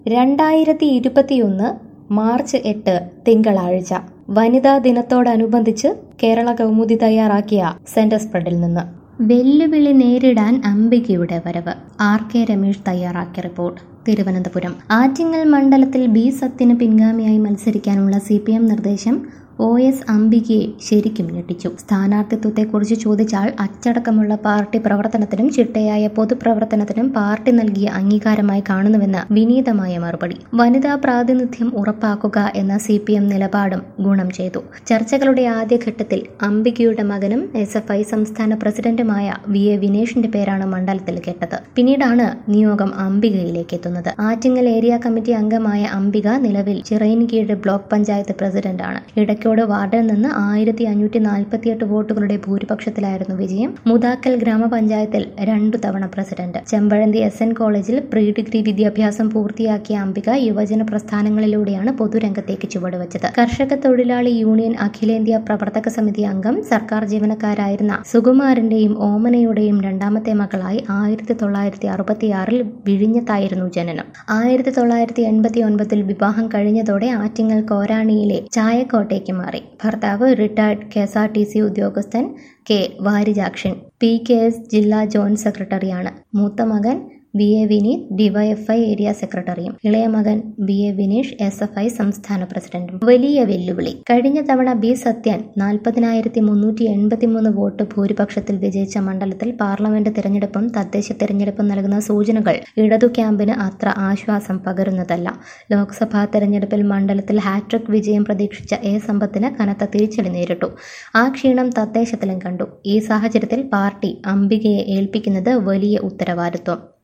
2021 March 8 തിങ്കളാഴ്ച വനിതാ ദിനത്തോടനുബന്ധിച്ച് കേരള കൗമുദി തയ്യാറാക്കിയ സെന്റർ സ്പ്രെഡിൽ നിന്ന് വെല്ലുവിളി നേരിടാൻ അംബികയുടെ വരവ്. R.K. രമേശ് തയ്യാറാക്കിയ റിപ്പോർട്ട്. തിരുവനന്തപുരം ആറ്റിങ്ങൽ മണ്ഡലത്തിൽ ബി സത്യന് പിൻഗാമിയായി മത്സരിക്കാനുള്ള CPM നിർദ്ദേശം OS അംബികയെ ശരിക്കും ഞെട്ടിച്ചു. സ്ഥാനാർത്ഥിത്വത്തെക്കുറിച്ച് ചോദിച്ചാൽ അച്ചടക്കമുള്ള പാർട്ടി പ്രവർത്തനത്തിനും ചിട്ടയായ പൊതുപ്രവർത്തനത്തിനും പാർട്ടി നൽകിയ അംഗീകാരമായി കാണുന്നുവെന്ന് വിനീതമായ മറുപടി. വനിതാ പ്രാതിനിധ്യം ഉറപ്പാക്കുക എന്ന CPM നിലപാടും ഗുണം ചെയ്തു. ചർച്ചകളുടെ ആദ്യഘട്ടത്തിൽ അംബികയുടെ മകനും SFI സംസ്ഥാന പ്രസിഡന്റുമായ VA വിനേഷിന്റെ പേരാണ് മണ്ഡലത്തിൽ കേട്ടത്. പിന്നീടാണ് നിയോഗം അംബികയിലേക്ക് എത്തുന്നത്. ആറ്റിങ്ങൽ ഏരിയ കമ്മിറ്റി അംഗമായ അംബിക നിലവിൽ ചിറയിൻകീഴ് ബ്ലോക്ക് പഞ്ചായത്ത് പ്രസിഡന്റാണ്. ഇടയ്ക്കോട് വാർഡിൽ നിന്ന് 1548 വോട്ടുകളുടെ ഭൂരിപക്ഷത്തിലായിരുന്നു വിജയം. മുതാക്കൽ ഗ്രാമപഞ്ചായത്തിൽ 2 തവണ പ്രസിഡന്റ്. ചെമ്പഴന്തി SN കോളേജിൽ പ്രീ ഡിഗ്രി വിദ്യാഭ്യാസം പൂർത്തിയാക്കിയ അംബിക യുവജന പ്രസ്ഥാനങ്ങളിലൂടെയാണ് പൊതുരംഗത്തേക്ക് ചുവടുവച്ചത്. കർഷക തൊഴിലാളി യൂണിയൻ അഖിലേന്ത്യാ പ്രവർത്തക സമിതി അംഗം, സർക്കാർ ജീവനക്കാരായിരുന്ന സുകുമാരന്റെയും ഓമനയുടെയും രണ്ടാമത്തെ മകളായി 1966 വിഴിഞ്ഞത്തായിരുന്നു ജനനം. 1989 വിവാഹം കഴിഞ്ഞതോടെ ആറ്റിങ്ങൽ കോരാണിയിലെ ചായക്കോട്ടയ്ക്ക് മാറി. ഭർത്താവ് റിട്ടയർഡ് KSRTC ഉദ്യോഗസ്ഥൻ K. വാരിജാക്ഷൻ PKS ജില്ലാ ജോയിന്റ് സെക്രട്ടറിയാണ്. മൂത്ത മകൻ VA വിനീത് DYFI ഏരിയ സെക്രട്ടറിയും ഇളയ മകൻ VA വിനേഷ് SFI സംസ്ഥാന പ്രസിഡന്റും. വലിയ വെല്ലുവിളി. കഴിഞ്ഞ തവണ ബി സത്യൻ 40,383 വോട്ട് ഭൂരിപക്ഷത്തിൽ വിജയിച്ച മണ്ഡലത്തിൽ പാർലമെന്റ് തെരഞ്ഞെടുപ്പും തദ്ദേശ തെരഞ്ഞെടുപ്പും നൽകുന്ന സൂചനകൾ ഇടതു ക്യാമ്പിന് അത്ര ആശ്വാസം പകരുന്നതല്ല. ലോക്സഭാ തെരഞ്ഞെടുപ്പിൽ മണ്ഡലത്തിൽ ഹാട്രിക് വിജയം പ്രതീക്ഷിച്ച A സമ്പത്തിന് കനത്ത തിരിച്ചടി നേരിട്ടു. ആ ക്ഷീണം തദ്ദേശത്തിലും കണ്ടു. ഈ സാഹചര്യത്തിൽ പാർട്ടി അംബികയെ ഏൽപ്പിക്കുന്നത് വലിയ ഉത്തരവാദിത്വം.